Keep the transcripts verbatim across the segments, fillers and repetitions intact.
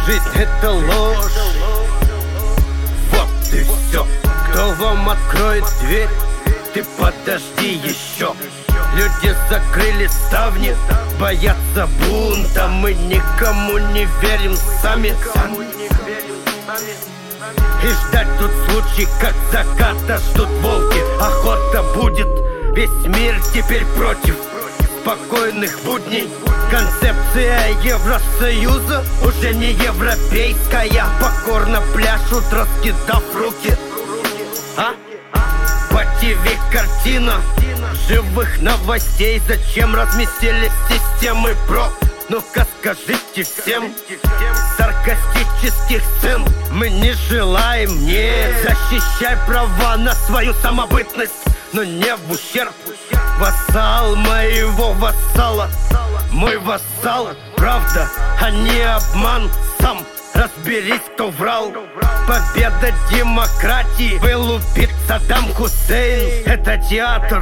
Жизнь — это ложь. Вот и все. Кто вам откроет дверь? Ты подожди еще. Люди закрыли ставни, боятся бунта. Мы никому не верим сами. И ждать тут случай, как заката ждут волки. Охота будет, весь мир теперь против спокойных будней. Концепция Евросоюза уже не европейская. Покорно пляшут, раскидав руки. А? По ТВ картина живых новостей. Зачем разместили системы про? Ну-ка скажите всем. Саркастических сцен мы не желаем, не. Защищай права на свою самобытность, но не в ущерб. Вассал моего вассала, мой вассал. Правда, а не обман. Сам разберись, кто врал. Победа демократии вылупит Саддам Хусейн. Это театр,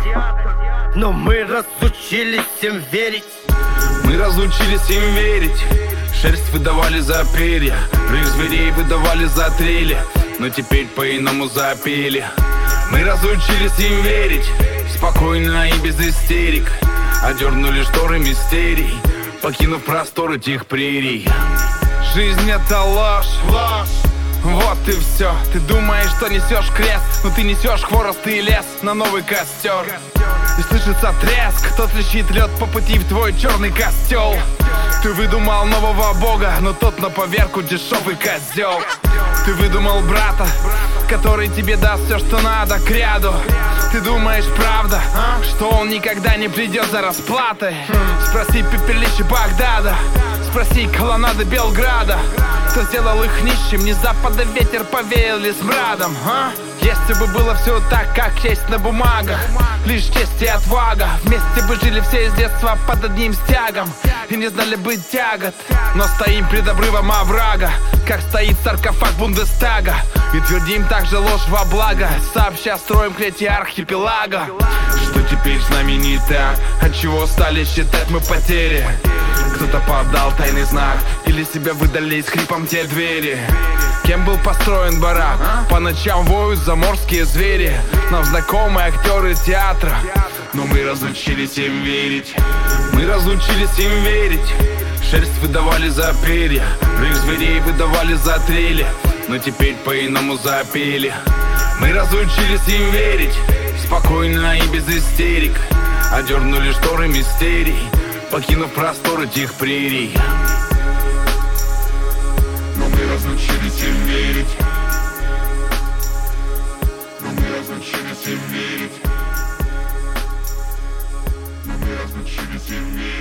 но мы разучились им верить. Мы разучились им верить. Шерсть выдавали за перья, рык зверей выдавали за трели, но теперь по-иному запели. Мы разучились им верить. Спокойно и без истерик одернули шторы мистерий, покинув просторы тех прерий. Жизнь — это ложь, ложь. Вот и все. Ты думаешь, что несешь крест, но ты несешь хворост и лес на новый костер. И слышится треск, тот лечит лед по пути в твой черный костел. Ты выдумал нового бога, но тот на поверку дешевый козел. Ты выдумал брата, который тебе даст все, что надо к ряду. Ты думаешь, правда, что он никогда не придет за расплатой? Спроси пепелище Багдада, спроси колоннады Белграда. Кто сделал их нищим, не запада ветер повеял ли смрадом, а? Если бы было все так, как есть на бумагах, лишь честь и отвага, вместе бы жили все из детства под одним стягом и не знали бы тягот. Но стоим пред обрывом оврага, как стоит саркофаг Бундестага, и твердим также ложь во благо, сообща строим клетки архипелага. Что теперь с нами не так? Отчего стали считать мы потери? Кто-то подал тайный знак, или себя выдали с хрипом те двери. Кем был построен барак? По ночам воют заморские звери, нам знакомые актеры театра, но мы разучились им верить. Мы разучились им верить. Шерсть выдавали за перья, рык зверей выдавали за трели, но теперь по-иному запели. Мы разучились им верить. Спокойно и без истерик одернули шторы мистерий, покинув просторы тех прерий. Но мы разучились им верить. Но мы разучились им верить. Но мы разучились им верить.